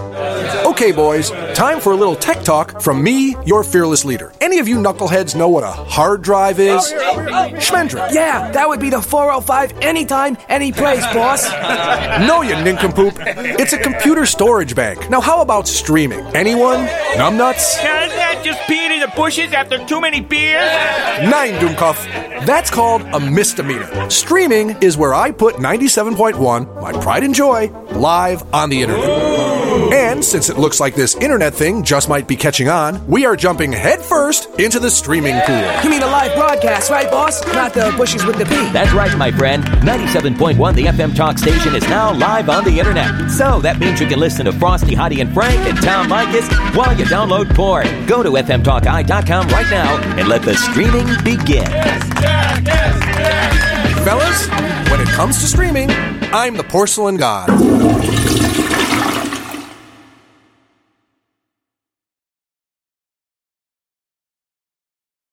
Okay, boys, time for a little tech talk from me, your fearless leader. Any of you knuckleheads know what a hard drive is? Schmendrick. Yeah, that would be the 405 anytime, any place, boss. No, you nincompoop. It's a computer storage bank. Now, how about streaming? Anyone? Numbnuts? Now, isn't that just peeing in the bushes after too many beers? 9, Doomkoff. That's called a misdemeanor. Streaming is where I put 97.1, my pride and joy, live on the internet. And since it looks like this internet thing just might be catching on, we are jumping headfirst into the streaming pool. You mean a live broadcast, right, boss? Not the bushes with the P. That's right, my friend. 97.1, the FM talk station, is now live on the internet. So that means you can listen to Frosty, Heidi, and Frank and Tom Leykis while you download porn. Go to fmtalki.com right now and let the streaming begin. Fellas, when it comes to streaming, I'm the porcelain god.